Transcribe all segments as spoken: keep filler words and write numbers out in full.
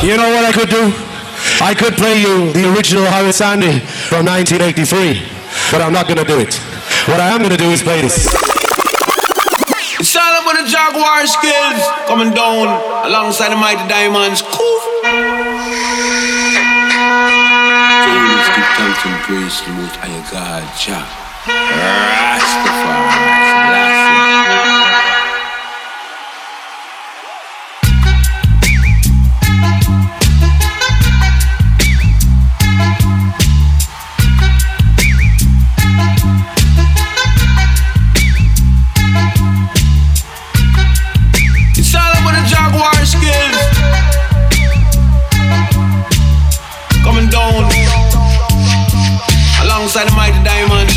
You know what I could do? I could play you the original Horace Andy from nineteen eighty-three, but I'm not gonna do it. What I am gonna do is play this. It's all about the Jaguar skills coming down alongside the Mighty Diamonds. Cool. Always give thanks and praise to the Most High God, Jah. Rastafari. Alongside the Mighty Diamonds.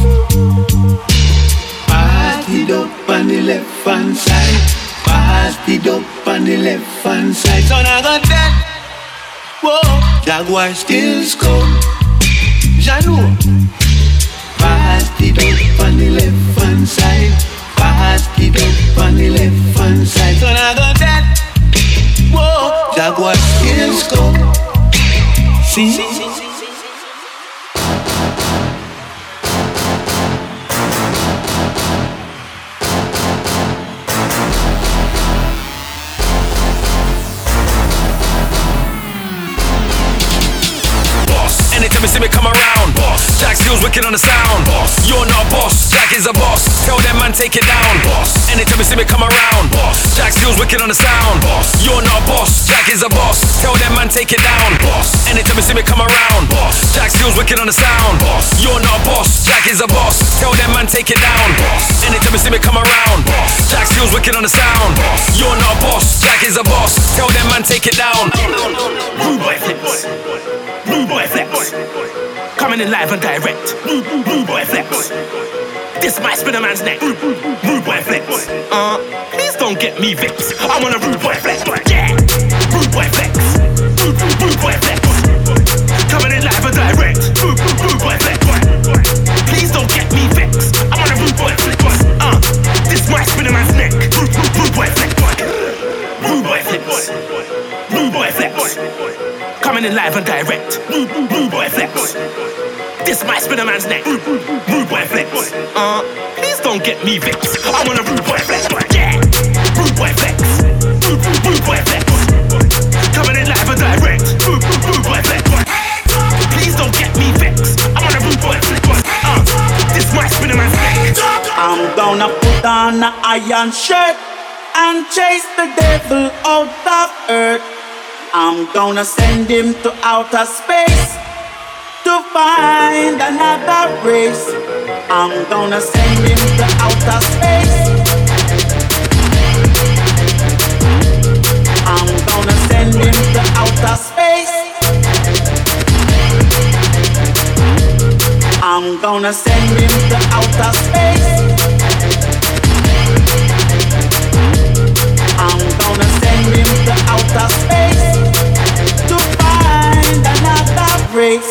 Pass it up on the left hand side. Pass it up on the left hand side. Son, I got that. Whoa, Jaguar still come. Janu. Pass it up on the left hand side. Pass it up on the left hand side. Son, I got that. Whoa, Jaguar still come. See? Me see me come around, boss. Jack skills wicked on the sound, boss. You're not a boss, Jack is a boss. Tell them man take it down, boss. Anytime you see me come around, boss. Jack skills wicked on the sound, boss. You're not a boss, Jack is a boss. Tell them man take it down, boss. Anytime you see me come around, boss. Jack skills wicked on the sound, boss. You're not a boss, Jack is a boss. Tell them man take it down, boss. Anytime you see me come around, boss. Jack skills wicked on the sound, boss. You're not a boss, Jack is a boss. Tell them man take it down. Rude boy flex. Rude boy flex. Coming in live and direct. Rude boy flex. This might spin a man's neck. Rude boy flex. Uh, please don't get me vexed. I want a rude boy flex. Yeah. Rude boy flex. Rude, rude, rude boy flex. Coming in live and direct. Rude, rude, rude boy flex. Please don't get me vexed. I want a rude boy flex. Uh, this might spin a man's neck. Rude, rude, rude boy flex. Rude boy flex. Rude boy flex. Coming in live and direct. Rude boy flex. This might spin a man's neck. Rude boy flex. Uh, please don't get me vexed. I want a rude boy flex. Yeah. Rude boy flex. Rude, rude, rude boy flex. Coming in live and direct. Rude, rude, rude boy flex. Please don't get me vexed. I want a rude boy flex. Uh, this might spin a man's neck. I'm gonna put on an iron shirt and chase the devil out of earth. I'm gonna send him to outer space to find another race. I'm gonna send him to outer space. I'm gonna send him to outer space. I'm gonna send him to outer space. I'm gonna send him to outer space to find another race.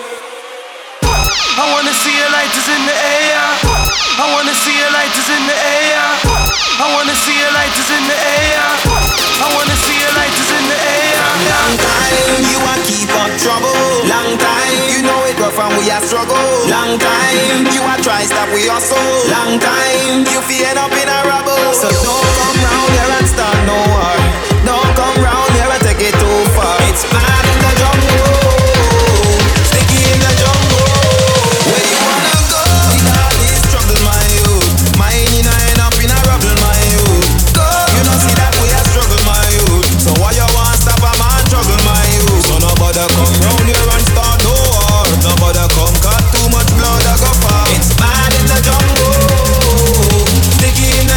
I wanna see your lighters in the air. I wanna see your lighters in the air. I wanna see your lighters in the air. I wanna see your lighters in the air. Long time you a keep up trouble. Long time you know it rough and we a struggle. Long time you a try stop we hustle. Long time you feel end up in a rubble. So don't come round here and start no war. Don't come round here and take it too far. It's mad in the jungle, sticky in the jungle. Where you wanna go? With all this trouble, my youth. Mine you know end up in a rubble, my youth. Go. You know see that we a struggle, my youth. So why you want stop a man struggle, my youth? So nobody come round here and start no war. Nobody come cut too much blood I go far. It's mad in the jungle, sticky in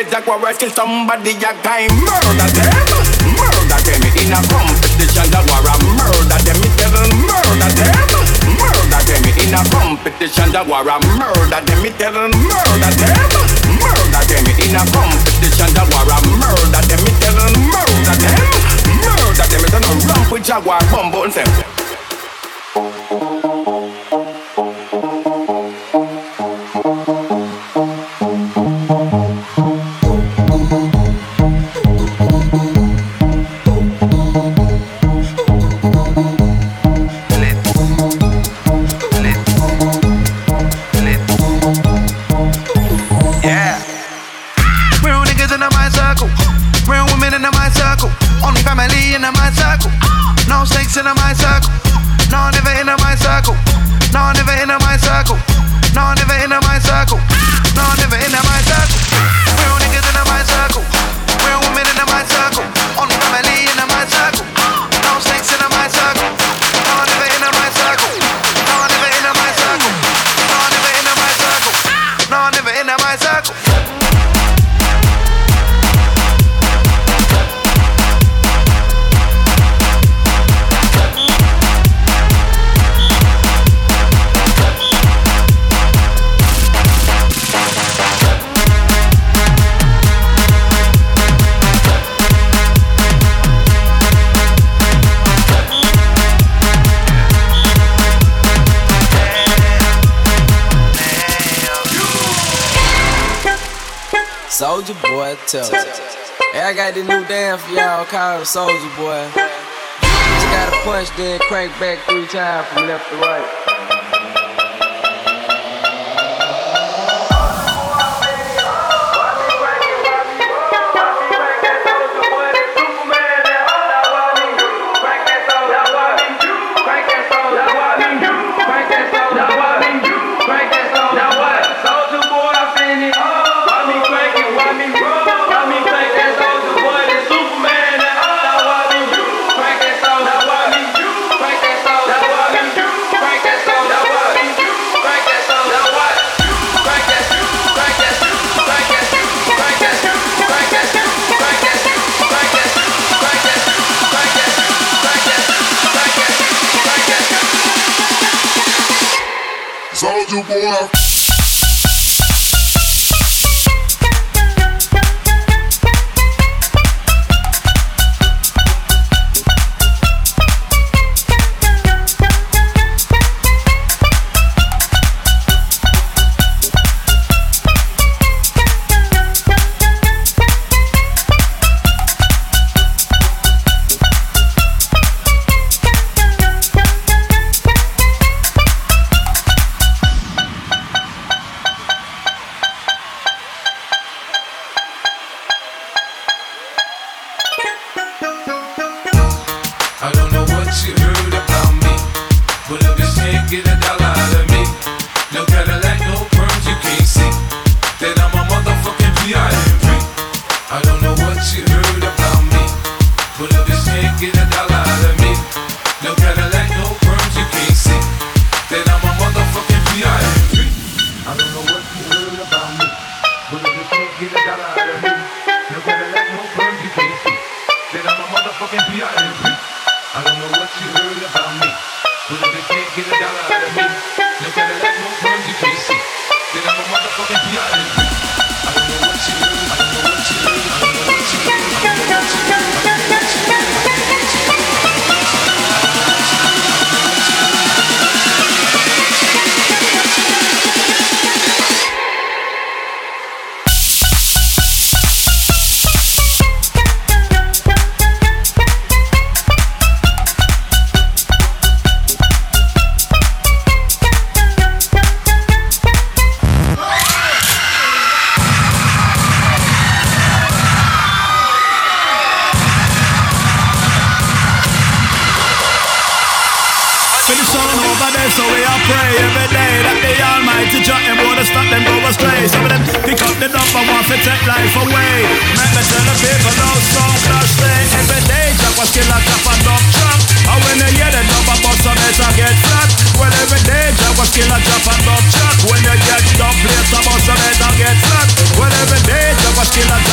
Jaguar kill somebody a guy. Murder them, murder them in a competition. Jaguar murder them, me tell them murder them, murder them in a competition. Jaguar murder them, me tell them murder them, murder them in a competition. Jaguar murder them, me tell them murder them, murder them. It's a rump with Jaguar bumbo and them. In my circle, no never in my circle, no never in my circle, no never in my circle, no never in my circle. Real niggas in my circle, real women in my circle, only family in my circle, no snakes in my circle, no never in my circle, no never in my circle, no never in my circle, no never in my circle. Soldier Boy, tell me. Hey, I got this new dance for y'all called Soldier Boy. You gotta punch, then crank back three times from left to right. Soldier Boy. So we are pray every day that the Almighty Jah him wanna stop them go astray. Some of them pick up the dump and want to take life away. Make me tell the people no song clash stay. Every day Jah was kill a chop and dump chop. And when you hear the dump a bust on it a get flat. Well every day Jah was kill a chop and dump chop. When you get dump place a bust on it a get flat. Well every day Jah was kill a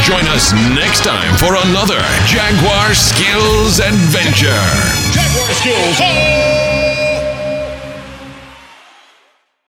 Join us next time for another Jaguar Skills Adventure. Jaguar Skills. Oh!